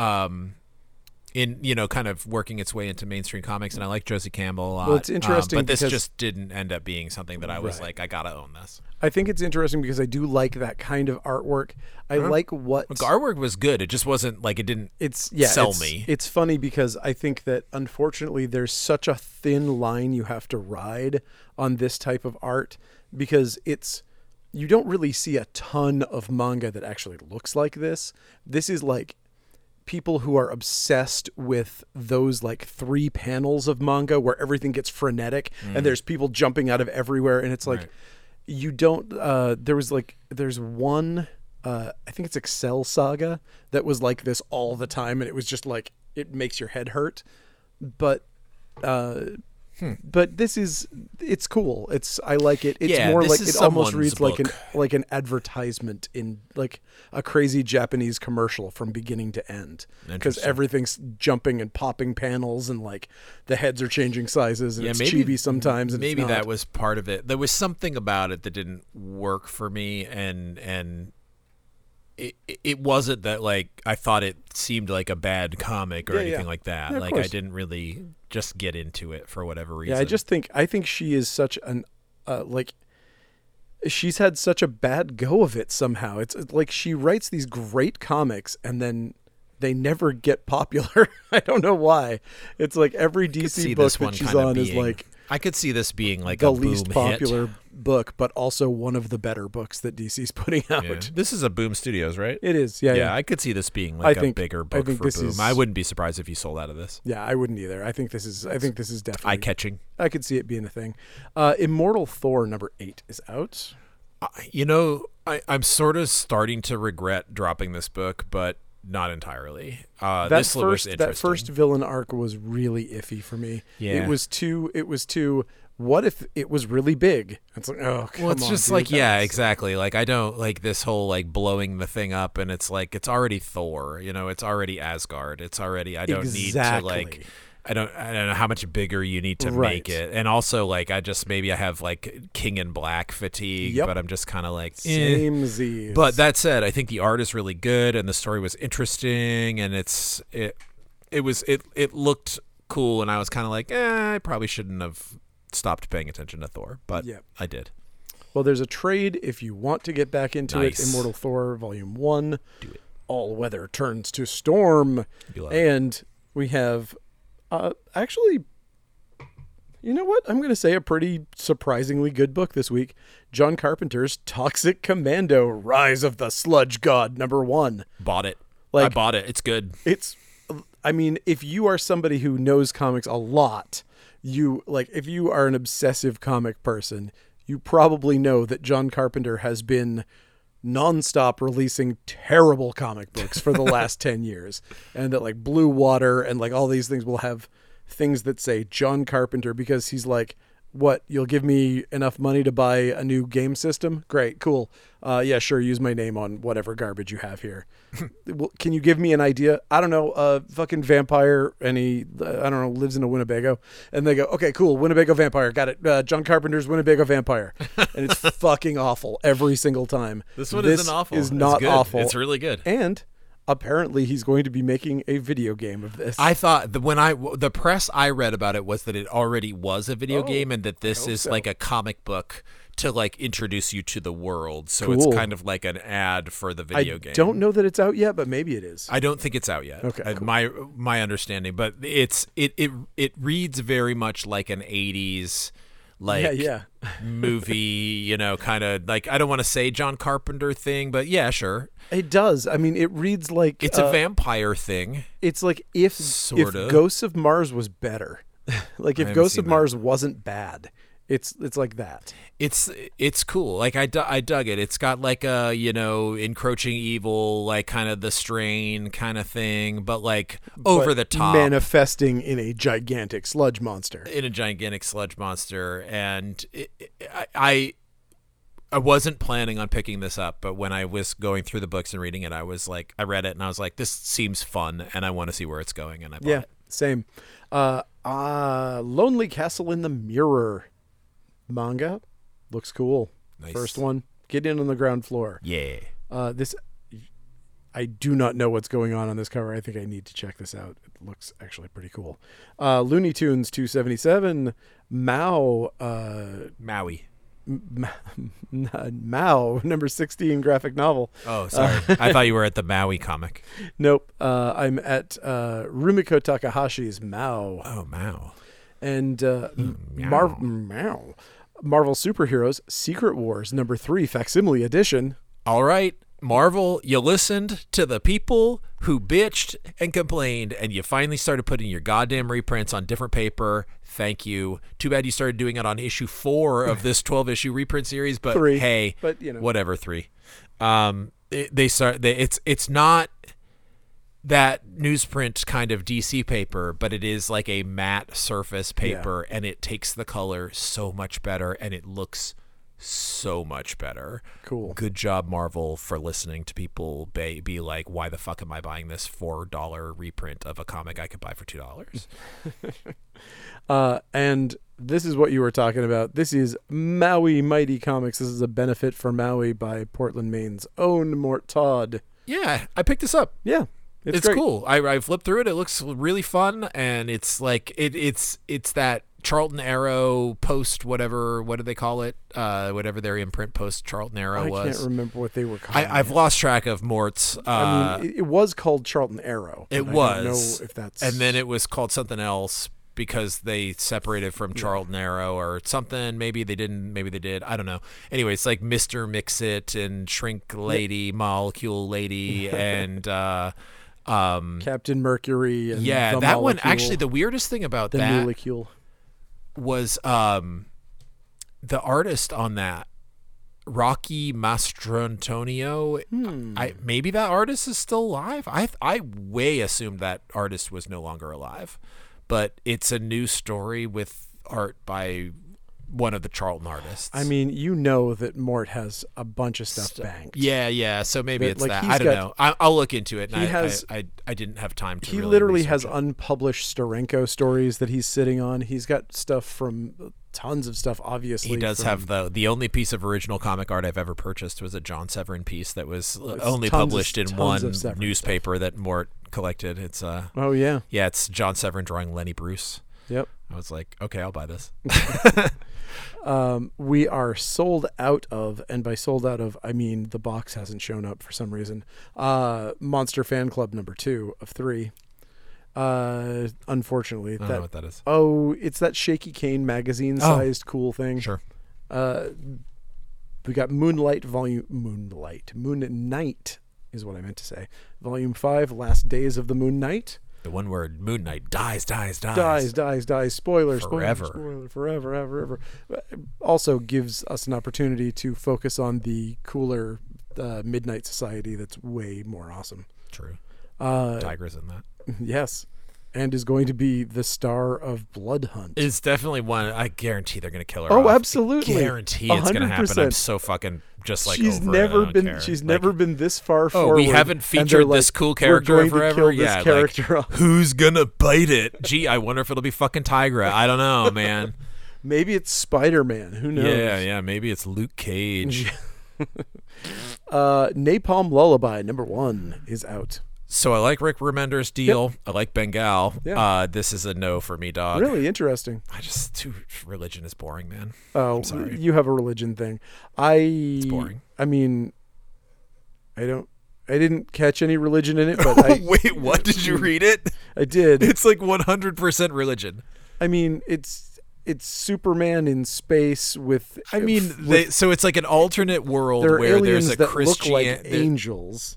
in kind of working its way into mainstream comics. And I like Josie Campbell a lot. Well, it's interesting, but this because just didn't end up being something that I was like, I gotta own this. I think it's interesting because I do like that kind of artwork. I like what the artwork was good. It just wasn't like, it didn't sell me. It's funny because I think that unfortunately there's such a thin line you have to ride on this type of art, because you don't really see a ton of manga that actually looks like this. This is like people who are obsessed with those like 3 panels of manga where everything gets frenetic and there's people jumping out of everywhere, and it's like, you don't there's one I think it's Excel Saga that was like this all the time, and it was just like, it makes your head hurt. But this it's cool. I like it. It's more like, it almost reads book. like an advertisement in like a crazy Japanese commercial from beginning to end, because everything's jumping and popping panels, and like the heads are changing sizes, and it's chibi sometimes. And maybe that was part of it. There was something about it that didn't work for me, and it wasn't that like I thought it seemed like a bad comic or anything like that. Like, I didn't really just get into it for whatever reason. Yeah, I think she is such an she's had such a bad go of it somehow. It's like she writes these great comics and then they never get popular. I don't know why. It's like every DC book that she's on is like, I could see this being like the a boom least popular hit. book, but also one of the better books that DC's putting out. Yeah. This is a Boom Studios, right? It is. Yeah. I could see this being like a bigger book for Boom. I wouldn't be surprised if you sold out of this. Yeah, I wouldn't either. I think this is definitely eye-catching. I could see it being a thing. Immortal Thor #8 is out. I'm sort of starting to regret dropping this book, but not entirely. That first villain arc was really iffy for me. Yeah. It was too. What if it was really big? It's like, oh, come on. Well, it's just dude, like, exactly. Like, I don't like this whole like blowing the thing up, and it's like, it's already Thor. It's already Asgard. It's already. I don't need to like. I don't know how much bigger you need to make it. And also, like, I have like King in Black fatigue, but I'm just kind of like, same Z's. But that said, I think the art is really good and the story was interesting, and it looked cool, and I was kind of like, I probably shouldn't have stopped paying attention to Thor, but I did. Well, there's a trade if you want to get back into it. Immortal Thor Volume 1. Do it. All weather turns to storm. And we have actually, you know what? I'm going to say a pretty surprisingly good book this week. John Carpenter's Toxic Commando: Rise of the Sludge God #1. Bought it. I bought it. It's good. If you are somebody who knows comics a lot, if you are an obsessive comic person, you probably know that John Carpenter has been nonstop releasing terrible comic books for the last 10 years. And that like Blue Water and like all these things will have things that say John Carpenter, because he's like, What, you'll give me enough money to buy a new game system? Great, cool. Yeah, sure, use my name on whatever garbage you have here. Well, can you give me an idea? I don't know, fucking vampire, and he, I don't know, lives in a Winnebago. And they go, okay, cool, Winnebago vampire, got it. John Carpenter's Winnebago vampire. And it's fucking awful every single time. This one isn't awful. Is not good. awful. It's really good. And apparently he's going to be making a video game of this. I thought the press I read about it was that it already was a video game, and that this is like a comic book to like introduce you to the world. So Cool. it's kind of like an ad for the video game. I don't know that it's out yet, but maybe it is. I don't think it's out yet. Okay, cool. My understanding, but it reads very much like an 80s movie, you know, kind of like, I don't want to say John Carpenter thing, but yeah, sure. It does. I mean, it reads like It's a vampire thing. It's like if Ghosts of Mars was better. Like if Ghosts of Mars wasn't bad. It's like that. It's cool. Like I dug it. It's got like a, you know, encroaching evil, like kind of the Strain kind of thing, but like over the top, manifesting in a gigantic sludge monster. And I wasn't planning on picking this up, but when I was going through the books and reading it, I was like, I read it and I was like, this seems fun, and I want to see where it's going, and I bought it. Same. Lonely Castle in the Mirror manga looks cool. Nice. First one, get in on the ground floor. Yeah. This, I do not know what's going on this cover. I think I need to check this out. It looks actually pretty cool. Looney Tunes 277, Maui. Mao, number 16 graphic novel. Oh, sorry. I thought you were at the Maui comic. Nope. I'm at Rumiko Takahashi's Mao. Oh, Mao. And Marvel Superheroes Secret Wars number 3 facsimile edition. All right, Marvel, you listened to the people who bitched and complained, and you finally started putting your goddamn reprints on different paper. Thank you. Too bad you started doing it on issue 4 of this 12-issue reprint series, but 3. Hey, but you know, whatever, 3. It's not that newsprint kind of DC paper, but it is like a matte surface paper, and it takes the color so much better, and it looks so much better. Cool. Good job, Marvel, for listening to people be like, why the fuck am I buying this $4 reprint of a comic I could buy for $2? And this is what you were talking about. This is Maui Mighty Comics. This is a benefit for Maui by Portland, Maine's own Mort Todd. Yeah, I picked this up. Yeah. It's cool. I flipped through it. It looks really fun, and it's like it's that Charlton Arrow post, whatever. What do they call it? Whatever their imprint post Charlton Arrow was. I can't remember what they were called. I've lost track of Mort's. I mean, it was called Charlton Arrow. It was. I don't know if that's. And then it was called something else because they separated from Charlton Arrow or something. Maybe they didn't. Maybe they did. I don't know. Anyway, it's like Mr. Mix-It and Shrink Lady, Molecule Lady, and. Captain Mercury and that molecule, one. Actually, the weirdest thing about that molecule was the artist on that, Rocky Mastrantonio. Maybe that artist is still alive. I way assumed that artist was no longer alive, but it's a new story with art by one of the Charlton artists. I mean, you know that Mort has a bunch of stuff banked. Yeah. So maybe it's that. I don't know. I'll look into it. And I didn't have time to. He literally has unpublished Steranko stories that he's sitting on. He's got stuff from tons of stuff. Obviously, he does have the only piece of original comic art I've ever purchased was a John Severin piece that was only published in one newspaper that Mort collected. It's it's John Severin drawing Lenny Bruce. Yep. I was like, okay, I'll buy this. We are sold out of, and by sold out of, I mean the box hasn't shown up for some reason. Monster Fan Club number 2 of 3. Unfortunately, I don't know what that is. Oh, it's that Shaky Cane magazine sized cool thing. Sure. We got Moon Knight is what I meant to say. Volume 5, Last Days of the Moon Knight. The one word Moon Knight dies. Spoiler, forever. Spoiler, forever, ever. Also gives us an opportunity to focus on the cooler Midnight Society that's way more awesome. True. Tiger's in that. Yes. and is going to be the star of Blood Hunt. It's definitely one. I guarantee they're going to kill her. Oh, off. absolutely! I guarantee it's going to happen. I'm so fucking just like she's over never it. been. She's never been this far forward. We haven't featured this cool character forever. Yeah, character like, who's gonna bite it? Gee, I wonder if it'll be fucking Tigra. I don't know, man. Maybe it's Spider-Man. Who knows? Yeah. Maybe it's Luke Cage. Napalm Lullaby #1 is out. So I like Rick Remender's deal. Yep. I like Bengal. Yeah. This is a no for me, dog. Really interesting. Religion is boring, man. Oh, I'm sorry. You have a religion thing. It's boring. I mean, I didn't catch any religion in it, but wait, what? Did you read it? I did. It's like 100% religion. I mean, it's Superman in space with. So it's like an alternate world where there's a Christian look like angels.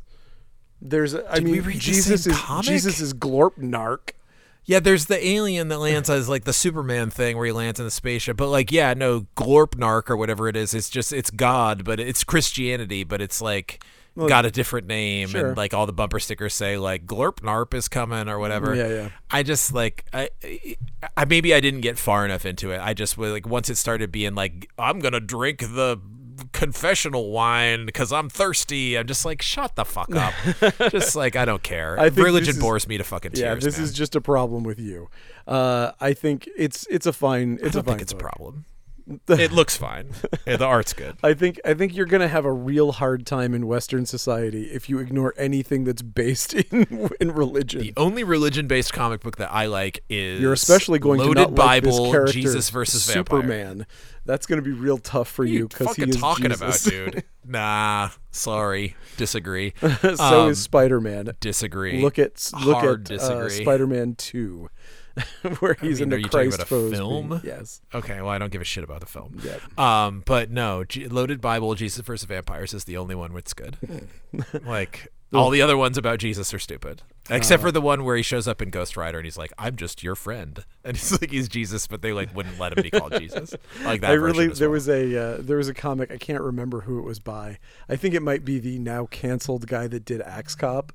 Jesus is Glorp-Nark. Yeah, there's the alien that lands as like the Superman thing where he lands in the spaceship. But like, yeah, no, Glorp-Nark or whatever it is, it's God, but it's Christianity, but it's like got a different name. Sure. And like all the bumper stickers say like Glorp-Narp is coming or whatever. Yeah. I just like, I maybe I didn't get far enough into it. I just was like, once it started being like, I'm going to drink the confessional wine because I'm thirsty. I'm just like, shut the fuck up. Just like, I don't care. Religion bores me to fucking tears. Yeah, this is just a problem with you. I think it's a fine. I don't think it's a problem. It looks fine. Yeah, the art's good. I think you're gonna have a real hard time in Western society if you ignore anything that's based in religion. The only religion-based comic book that I like is you're especially going Loaded to not Bible, like this character, Jesus versus Superman. Vampire. That's going to be real tough for you because he is talking Jesus. about, dude. Nah, sorry, disagree. So is Spider-Man. Disagree. Look at disagree. Spider-Man 2. Where he's in the Christ foes. Film? Yes. Okay, well, I don't give a shit about the film. Yep. But no, Loaded Bible, Jesus versus Vampires is the only one where it's good. Like, all the other ones about Jesus are stupid. Except for the one where he shows up in Ghost Rider and he's like, I'm just your friend. And he's like, he's Jesus, but they like wouldn't let him be called Jesus. Like that there was a comic, I can't remember who it was by. I think it might be the now canceled guy that did Axe Cop.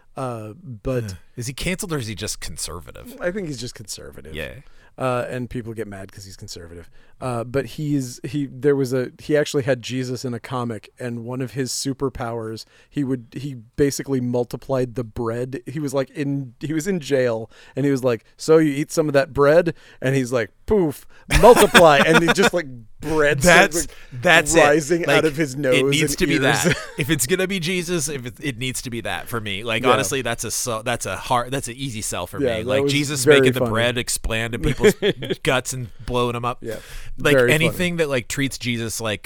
But is he canceled or is he just conservative? I think he's just conservative. Yeah. And people get mad because he's conservative. But he actually had Jesus in a comic, and one of his superpowers, he basically multiplied the bread. He was in jail, and he was like, so you eat some of that bread, and he's like, poof, multiply, and he just like bread that's rising like, out of his nose. It needs to be ears. that. If it's gonna be Jesus, it needs to be that for me. Like honestly, that's an easy sell for me. Like Jesus making the bread expand in people's guts and blowing them up. Yeah, like anything that like treats Jesus like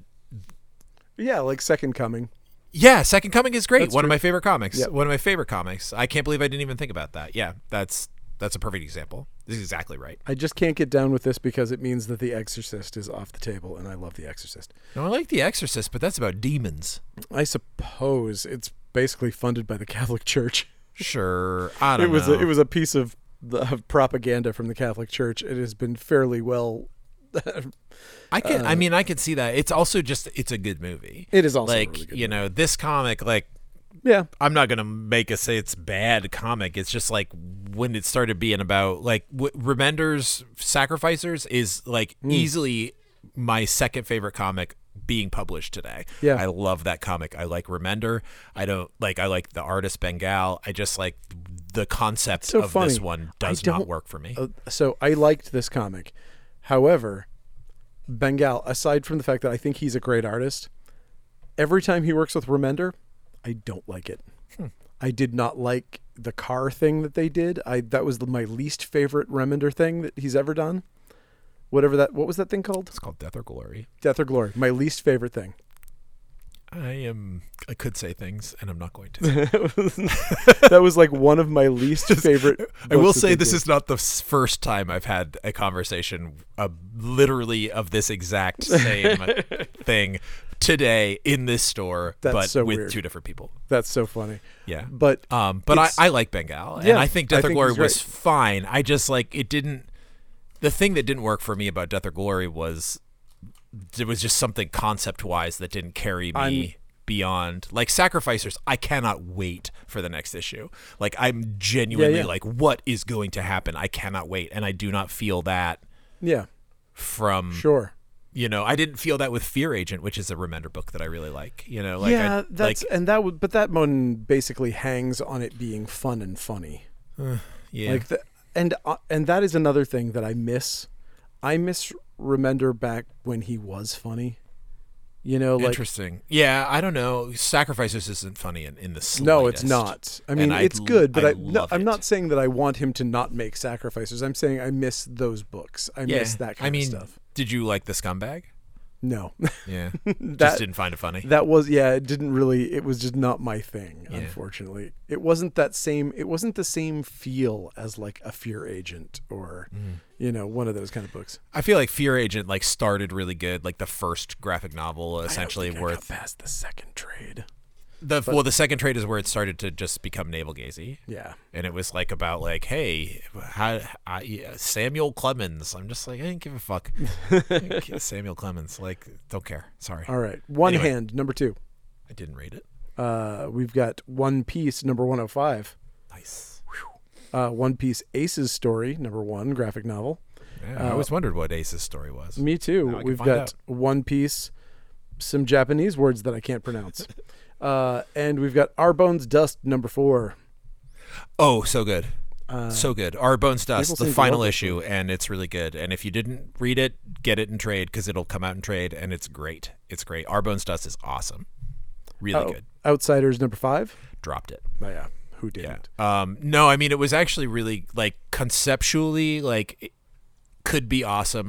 like Second Coming. Yeah, Second Coming is great. That's one true. of my favorite comics. Yep. One of my favorite comics. I can't believe I didn't even think about that. Yeah, that's a perfect example. This is exactly right. I just can't get down with this because it means that The Exorcist is off the table, and I love The Exorcist. No, I like The Exorcist, but that's about demons. I suppose it's basically funded by the Catholic Church. Sure, I don't know. It was a piece of propaganda from the Catholic Church. It has been fairly well. I can see that. It's also it's a good movie. It is also like a really good movie. This comic like. Yeah, I'm not gonna make us say it's bad comic. It's just like when it started being about like Remender's Sacrificers is like easily my second favorite comic being published today. Yeah, I love that comic. I like Remender. I like the artist Bengal. I just like the concept of funny. This one does not work for me. So I liked this comic. However, Bengal, aside from the fact that I think he's a great artist, every time he works with Remender, I don't like it. I did not like the car thing that they did. That was my least favorite Remender thing that he's ever done. What was that thing called? It's called Death or Glory. Death or Glory. My least favorite thing. I could say things, and I'm not going to. That was like one of my least favorite. I will say this is not the first time I've had a conversation literally of this exact same thing today in this store, with weird. Two different people. That's so funny. Yeah, but I like Bengal, and I think Death or Glory was fine. I just it didn't. The thing that didn't work for me about Death or Glory was there was just something concept-wise that didn't carry me beyond like Sacrificers. I cannot wait for the next issue. Like I'm genuinely like, what is going to happen? I cannot wait, and I do not feel that. Yeah. From sure. You know, I didn't feel that with Fear Agent, which is a Remender book that I really like. You know, like but that one basically hangs on it being fun and funny. Yeah. Like and that is another thing that I miss. I miss Remender back when he was funny. You know, like interesting. Yeah, I don't know. Sacrificers isn't funny in the slightest. No, it's not. I mean, it's good, but I'm not saying that I want him to not make Sacrificers. I'm saying I miss those books. I miss that kind of stuff. Did you like The Scumbag? No. Yeah. Just didn't find it funny. That was, it didn't really, it was just not my thing, unfortunately. It wasn't the same feel as like a Fear Agent or, you know, one of those kind of books. I feel like Fear Agent like started really good, like the first graphic novel essentially I got past the second trade. The second trade is where it started to just become navel-gazy. Yeah. And it was like about like, hey, Samuel Clemens. I'm just like, I didn't give a fuck. Samuel Clemens. Like, don't care. Sorry. All right. One Hand, number 2. I didn't read it. We've got One Piece, number 105. Nice. One Piece Ace's Story, number 1, graphic novel. Yeah, I always wondered what Ace's story was. Me too. We've got One Piece, some Japanese words that I can't pronounce. And we've got Our Bones Dust, number 4. Oh, so good. So good. Our Bones Dust, the final issue, and it's really good. And if you didn't read it, get it in trade because it'll come out in trade, and it's great. It's great. Our Bones Dust is awesome. Really good. Outsiders, number 5. Dropped it. Oh, yeah. Who didn't? Yeah. No, I mean, it was actually really, like, conceptually, like, it could be awesome.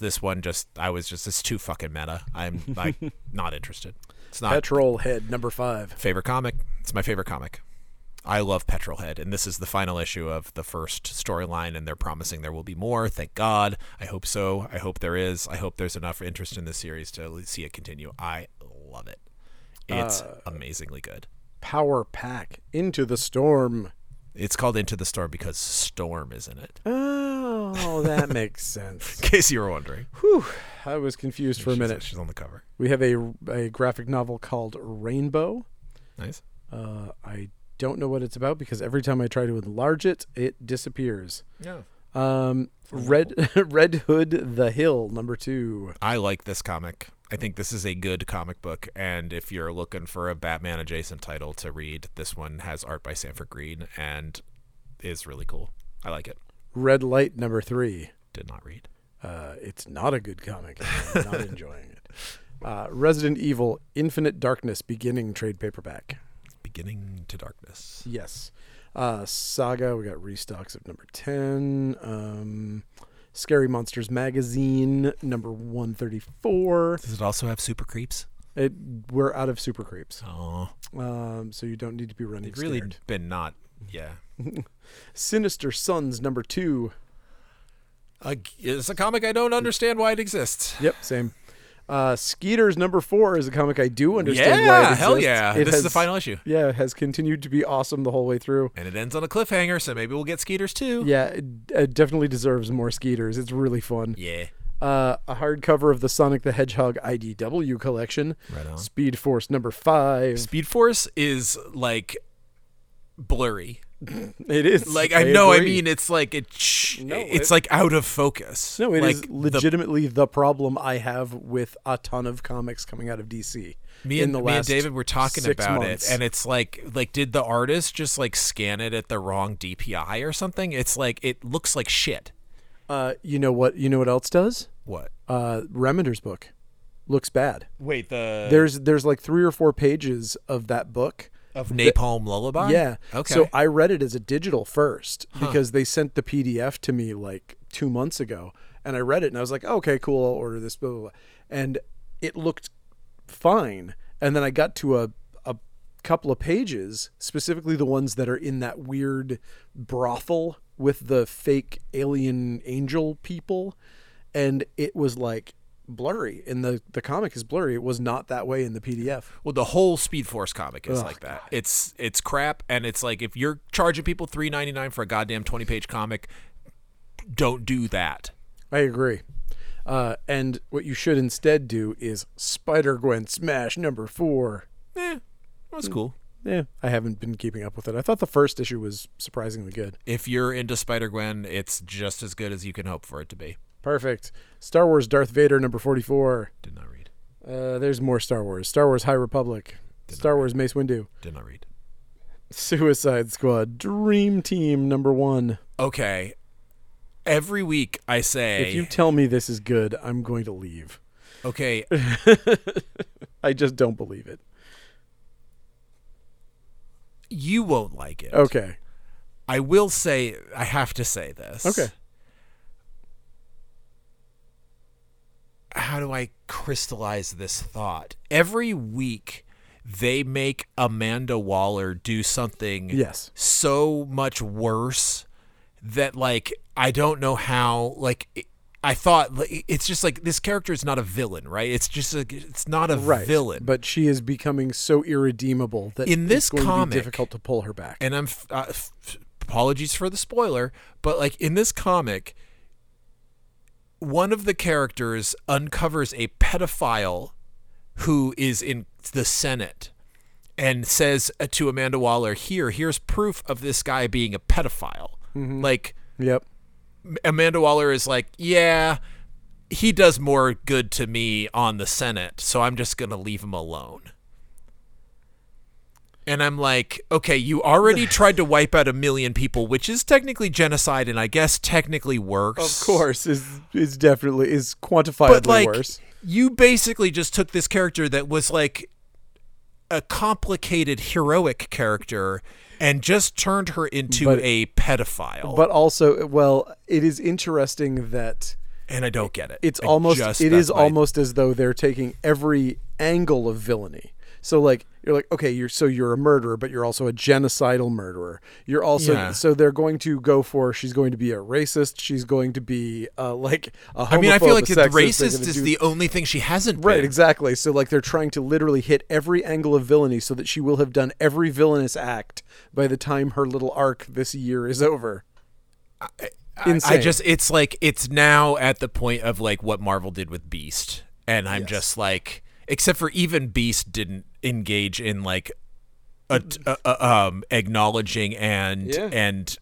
It's too fucking meta. I'm, like, not interested. It's not. Petrol Head, number 5. Favorite comic. It's my favorite comic. I love Petrol Head, and this is the final issue of the first storyline, and they're promising there will be more. Thank God. I hope so. I hope there is. I hope there's enough interest in this series to see it continue. I love it. It's amazingly good. Power Pack, Into the Storm. It's called Into the Storm because Storm is in it. Oh, that makes sense. In case you were wondering. Whew, I was confused for a minute. She's on the cover. We have a graphic novel called Rainbow. Nice. I don't know what it's about because every time I try to enlarge it, it disappears. Yeah. Red Hood The Hill, number 2. I like this comic. I think this is a good comic book, and if you're looking for a Batman adjacent title to read, this one has art by Sanford Green and is really cool. I like it. Red Light, number 3. Did not read. It's not a good comic. I'm not enjoying it. Resident Evil Infinite Darkness beginning trade paperback. Beginning to Darkness. Yes. Saga, we got restocks of number 10. Scary Monsters Magazine, number 134. Does it also have Super Creeps? We're out of Super Creeps. Oh. So you don't need to be running They've really scared. been not, yeah. Sinister Sons, number 2. It's a comic I don't understand why it exists. Yep, same. Skeeters, number 4 is a comic I do understand why it exists. Hell yeah. This is the final issue. Yeah, it has continued to be awesome the whole way through. And it ends on a cliffhanger, so maybe we'll get Skeeters too. Yeah, it definitely deserves more Skeeters. It's really fun. Yeah. A hardcover of the Sonic the Hedgehog IDW collection. Right on. Speed Force, number 5. Speed Force is like blurry. It is. Like I mean it's like it's like out of focus. No, it like is legitimately the problem I have with a ton of comics coming out of DC. Me and David were talking about months. it, and it's like did the artist just like scan it at the wrong DPI or something? It's like it looks like shit. You know what else does? What? Remender's book looks bad. Wait, there's like 3 or 4 pages of that book. Of Napalm Lullaby? Yeah. Okay. So I read it as a digital first because they sent the PDF to me like 2 months ago, and I read it and I was like, okay, cool, I'll order this, blah, blah, blah. And it looked fine. And then I got to a couple of pages, specifically the ones that are in that weird brothel with the fake alien angel people, and it was like blurry, and the comic is blurry. It was not that way in the PDF. Well, the whole Speed Force comic is like that. God. It's crap, and it's like if you're charging people $3.99 for a goddamn 20-page comic, don't do that. I agree. And what you should instead do is Spider-Gwen Smash number 4. it was cool. Yeah, I haven't been keeping up with it. I thought the first issue was surprisingly good. If you're into Spider-Gwen, it's just as good as you can hope for it to be. Perfect. Star Wars Darth Vader number 44. Did not read. There's more Star Wars. Star Wars High Republic. Star Wars Mace Windu. Did not read. Suicide Squad Dream Team number 1. Okay. Every week I say... If you tell me this is good, I'm going to leave. Okay. I just don't believe it. You won't like it. Okay. I will say, I have to say this. Okay. How do I crystallize this thought? Every week they make Amanda Waller do something so much worse that, like, I don't know how, like, I thought it's just like this character is not a villain, right? It's just it's not a villain. But she is becoming so irredeemable that in this it's going comic, to be difficult to pull her back. And I'm apologies for the spoiler, but like in this comic, one of the characters uncovers a pedophile who is in the Senate and says to Amanda Waller, here's proof of this guy being a pedophile. Mm-hmm. Like, yep. Amanda Waller is like, yeah, he does more good to me on the Senate, so I'm just going to leave him alone. And I'm like, okay, you already tried to wipe out 1 million people, which is technically genocide, and I guess technically works. Of course, is definitely is quantifiably worse. You basically just took this character that was like a complicated heroic character and just turned her into a pedophile. But also, well, it is interesting that, and I don't get it. It's almost as though they're taking every angle of villainy. So like you're like, okay, you're a murderer, but you're also a genocidal murderer. You're also so they're going to go for, she's going to be a racist. She's going to be like a homophobe. I mean, I feel like the racist is the only thing she hasn't been. Right, exactly. So like they're trying to literally hit every angle of villainy so that she will have done every villainous act by the time her little arc this year is over. Insane. It's like it's now at the point of like what Marvel did with Beast, and I'm just like, except for even Beast didn't engage in like acknowledging and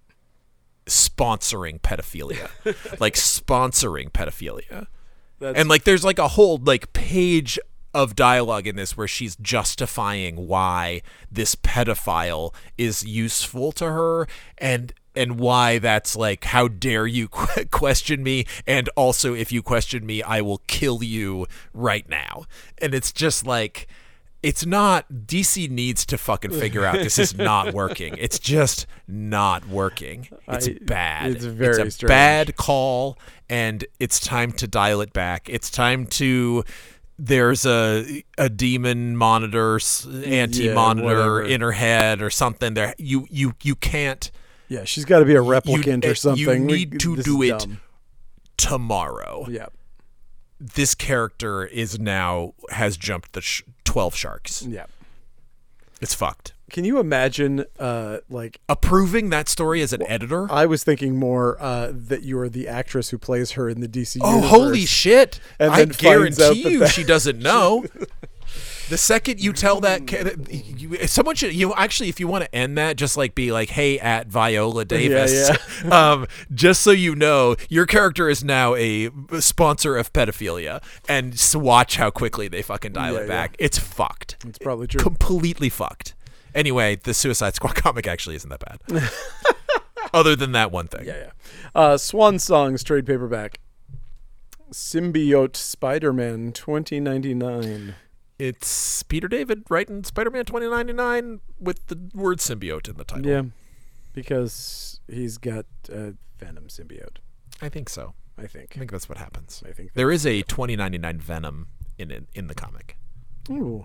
sponsoring pedophilia, like sponsoring pedophilia. And like there's like a whole like page of dialogue in this where she's justifying why this pedophile is useful to her and why that's like, how dare you question me, and also if you question me I will kill you right now. And it's just like, it's not, DC needs to fucking figure out this is not working. It's just not working. It's bad. It's very it's a bad call, and it's time to dial it back. It's time to, there's a demon monitor, anti-monitor in her head or something there. You can't. Yeah, she's got to be a replicant or something. You need to do it tomorrow. Yeah. This character has jumped the 12 sharks. Yeah. It's fucked. Can you imagine like approving that story as an editor? I was thinking more that you are the actress who plays her in the DC universe. Oh, holy shit. And I guarantee you she doesn't know. The second you tell that, someone should, actually, if you want to end that, just like be like, hey, at Viola Davis, just so you know, your character is now a sponsor of pedophilia, and watch how quickly they fucking dial it back. It's fucked. It's probably true. Completely fucked. Anyway, the Suicide Squad comic actually isn't that bad. Other than that one thing. Swan Songs trade paperback. Symbiote Spider-Man 2099. It's Peter David writing Spider-Man 2099 with the word symbiote in the title. Yeah, because he's got a Venom symbiote. I think so. I think that's what happens. I think there is a 2099 Venom in the comic. Ooh.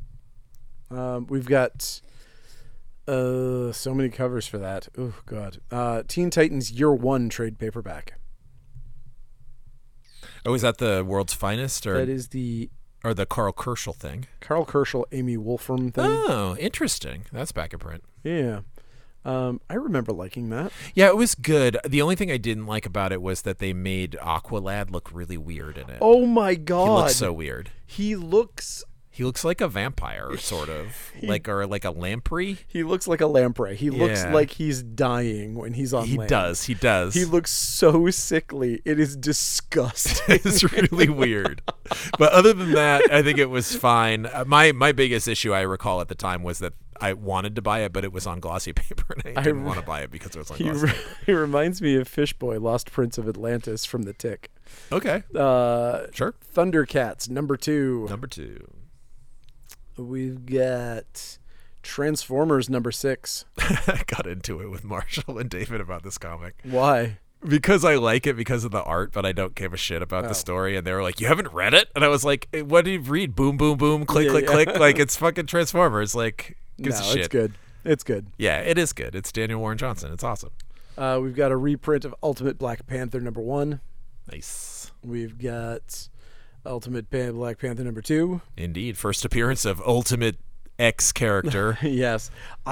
We've got so many covers for that. Oh, God. Teen Titans Year One trade paperback. Oh, is that the World's Finest? Or that is the... Or the Carl Kerschel thing. Carl Kerschel, Amy Wolfram thing. Oh, interesting. That's back in print. Yeah. I remember liking that. Yeah, it was good. The only thing I didn't like about it was that they made Aqualad look really weird in it. Oh, my God. He looks so weird. He looks He looks like a vampire, sort of, or like a lamprey. He looks like a lamprey. He looks like he's dying when he's on land. He does. He looks so sickly. It is disgusting. It's really weird. But other than that, I think it was fine. My biggest issue I recall at the time was that I wanted to buy it, but it was on glossy paper, and I didn't want to buy it because it was on glossy paper. He reminds me of Fishboy, Lost Prince of Atlantis from The Tick. Okay. Sure. Thundercats, number 2. Number 2. We've got Transformers, number 6. I got into it with Marshall and David about this comic. Why? Because I like it because of the art, but I don't give a shit about the story. And they were like, "You haven't read it?" And I was like, "What do you read? Boom, boom, boom, click, click, click." Like, it's fucking Transformers. Like, gives a shit. It's good. It's good. Yeah, it is good. It's Daniel Warren Johnson. It's awesome. We've got a reprint of Ultimate Black Panther, number 1. Nice. We've got Ultimate Black Panther, number 2. Indeed. First appearance of Ultimate X character. Yes.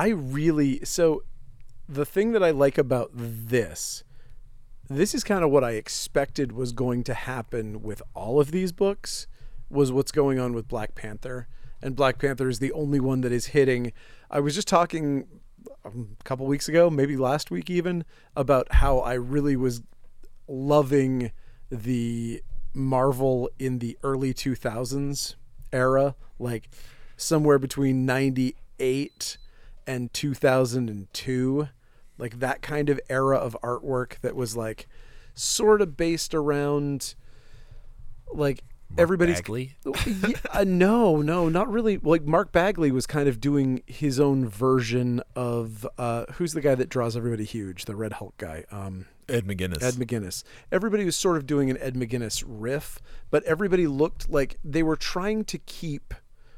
So the thing that I like about this is kind of what I expected was going to happen with all of these books, was what's going on with Black Panther. And Black Panther is the only one that is hitting. I was just talking a couple weeks ago, maybe last week even, about how I really was loving the Marvel in the early 2000s era, like somewhere between 98 and 2002. Like that kind of era of artwork that was like sort of based around like everybody's Bagley? No, not really. Like Mark Bagley was kind of doing his own version of who's the guy that draws everybody huge, the Red Hulk guy. Ed McGuinness. Everybody was sort of doing an Ed McGuinness riff, but everybody looked like they were trying to keep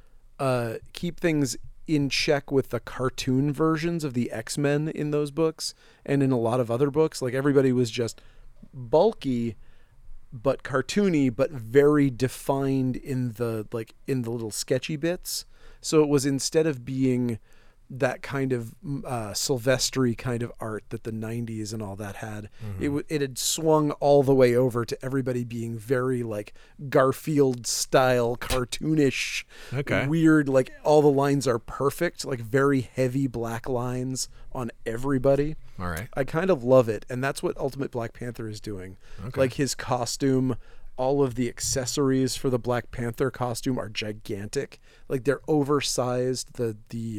things in check with the cartoon versions of the X-Men in those books and in a lot of other books. Like everybody was just bulky but cartoony, but very defined in the little sketchy bits. So it was, instead of being that kind of Silvestri kind of art that the 90s and all that had, it had swung all the way over to everybody being very like Garfield style, cartoonish, weird, like all the lines are perfect, like very heavy black lines on everybody. All right. I kind of love it, and that's what Ultimate Black Panther is doing. Okay. Like his costume, all of the accessories for the Black Panther costume are gigantic. Like they're oversized. The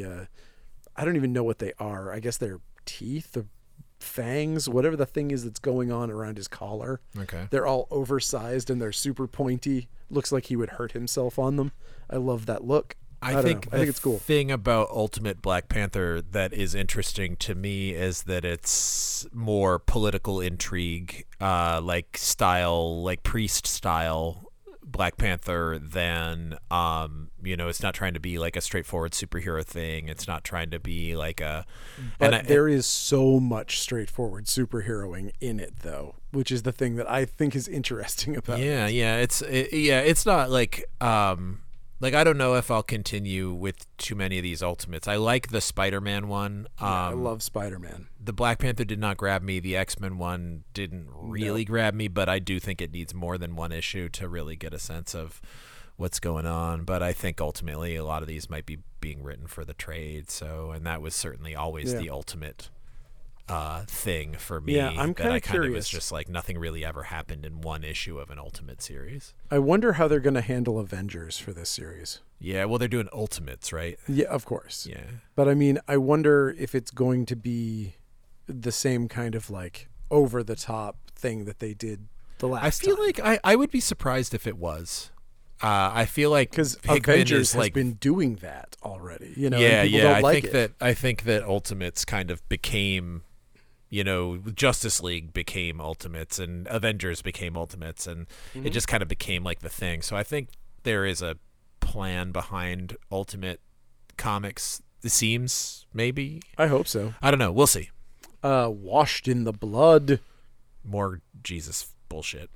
I don't even know what they are. I guess they're teeth or fangs, whatever the thing is that's going on around his collar. Okay. They're all oversized and they're super pointy. Looks like he would hurt himself on them. I love that look. I think it's cool. The thing about Ultimate Black Panther that is interesting to me is that it's more political intrigue, like style, like priest style Black Panther than it's not trying to be like a straightforward superhero thing. It's not trying to be like there is so much straightforward superheroing in it, though, which is the thing that I think is interesting about it. Yeah, it's not like like I don't know if I'll continue with too many of these Ultimates. I like the Spider-Man one. I love Spider-Man. The Black Panther did not grab me. The X-Men one didn't really grab me, but I do think it needs more than one issue to really get a sense of what's going on. But I think ultimately a lot of these might be being written for the trade. And that was certainly always the ultimate thing for me. Yeah, I'm kind of curious. Was just like nothing really ever happened in one issue of an Ultimate series. I wonder how they're going to handle Avengers for this series. Yeah, well, they're doing Ultimates, right? Yeah, of course. Yeah. But I mean, I wonder if it's going to be the same kind of like over the top thing that they did the last time. I feel like I would be surprised if it was. I feel like because Avengers has been doing that already. You know, yeah, and people don't like it. I think that Ultimates kind of became, Justice League became Ultimates and Avengers became Ultimates, and it just kind of became like the thing. So I think there is a plan behind Ultimate Comics. It seems, maybe. I hope so. I don't know. We'll see. Washed in the blood. More Jesus bullshit.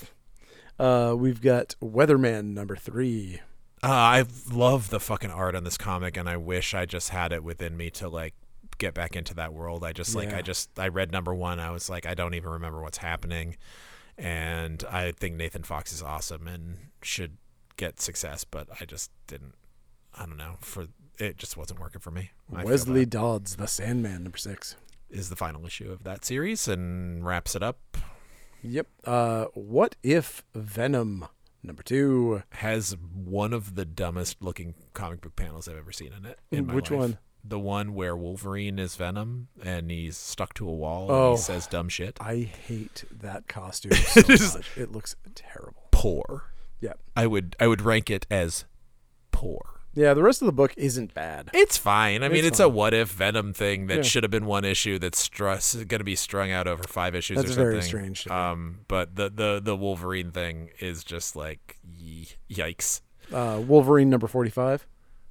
We've got Weatherman number 3. I love the fucking art on this comic, and I wish I just had it within me to like get back into that world. I read number 1. I was like, I don't even remember what's happening, and I think Nathan Fox is awesome and should get success, but I just didn't I don't know, it just wasn't working for me. Wesley Dodds, The Sandman, number 6. Is the final issue of that series and wraps it up. Yep. What If Venom, number 2. Has one of the dumbest looking comic book panels I've ever seen in it. Which one? The one where Wolverine is Venom and he's stuck to a wall and he says dumb shit. I hate that costume so much. It looks terrible. Poor. Yeah. I would rank it as poor. Yeah, the rest of the book isn't bad. It's fine. I mean, it's a what if Venom thing that should have been one issue that's going to be strung out over 5 issues that's or something. Very strange. But the Wolverine thing is just like yikes. Wolverine number 45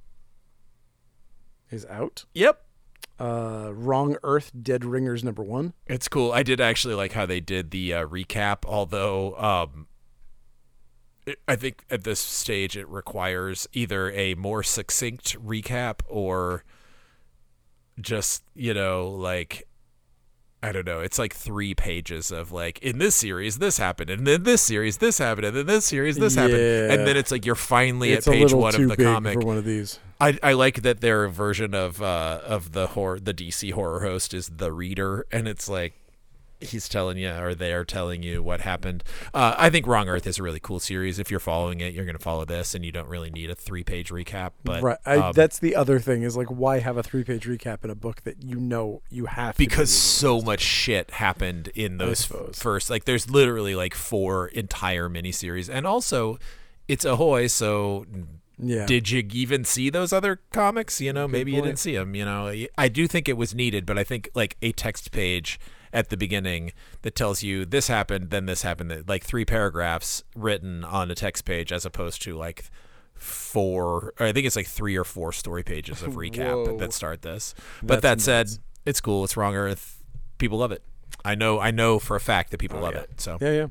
is out. Yep. Wrong Earth Dead Ringers number 1. It's cool. I did actually like how they did the recap, although I think at this stage it requires either a more succinct recap or just, like, I don't know. It's like 3 pages of like, in this series, this happened, and then this series, this happened, and then this series, this happened. And then it's like you're finally at page 1 of the comic. For one of these. I like that their version of the DC horror host is the reader, and it's like, he's telling you, or they're telling you what happened. I think Wrong Earth is a really cool series. If you're following it, you're going to follow this, and you don't really need a 3-page recap. But right. That's the other thing is like, why have a 3-page recap in a book that you have to? Because so much shit happened in those first. Like, there's literally like 4 entire miniseries, and also it's Ahoy, so. Yeah. Did you even see those other comics? Maybe you didn't see them. I do think it was needed, but I think like a text page at the beginning that tells you this happened, then this happened, like 3 paragraphs written on a text page as opposed to like 4, I think it's like 3 or 4 story pages of recap that start this. But that said, it's cool. It's Wrong Earth. People love it. I know for a fact that people love it. So yeah.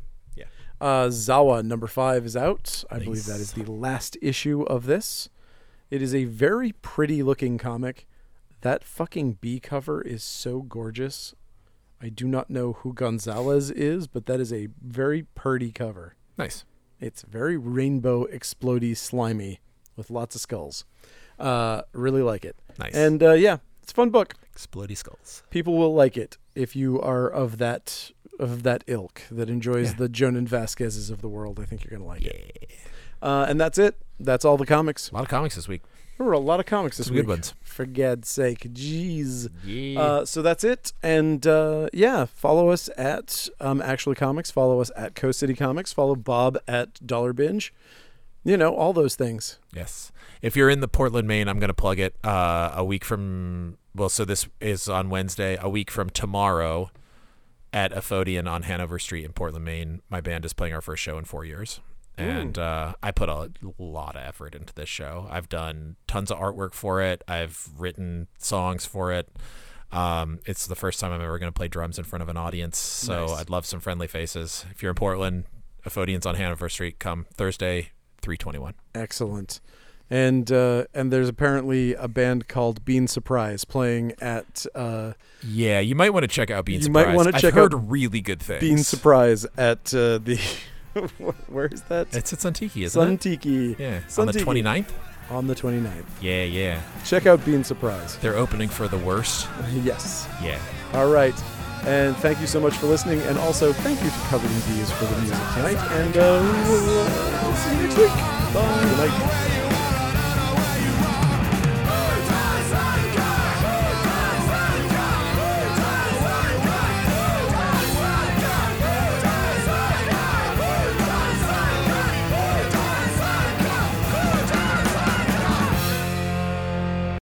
Zawa number 5 is out. I believe that is the last issue of this. It is a very pretty looking comic. That fucking B cover is so gorgeous. I do not know who Gonzalez is, but that is a very pretty cover. Nice. It's very rainbow, explodey, slimy, with lots of skulls. Really like it. Nice. And it's a fun book. Explodey skulls. People will like it if you are of that ilk that enjoys the Jonan Vasquez's of the world. I think you're going to like it. And that's it. That's all the comics. A lot of comics this week. There were a lot of comics this week. Good ones. For God's sake. Jeez. Yeah. So that's it. And follow us at Actually Comics. Follow us at Coast City Comics. Follow Bob at Dollar Binge. All those things. Yes. If you're in the Portland, Maine, I'm going to plug it a week from, so this is on Wednesday, a week from tomorrow at Aphodian on Hanover Street in Portland, Maine. My band is playing our first show in 4 years. And I put a lot of effort into this show. I've done tons of artwork for it. I've written songs for it. It's the first time I'm ever going to play drums in front of an audience. So I'd love some friendly faces. If you're in Portland, Aphodian's on Hanover Street. Come Thursday, 3/21. Excellent. And there's apparently a band called Bean Surprise playing at... yeah, you might want to check out Bean Surprise. Might want to check I've heard really good things. Bean Surprise at the... Where is that? It's at Suntiki, isn't it? Suntiki. Yeah. On the 29th? On the 29th. Yeah. Check out Bean Surprise. They're opening for The Worst. Yes. Yeah. All right. And thank you so much for listening. And also, thank you to Covered in Bees for the music tonight. And we'll see you next week. Bye. Good night.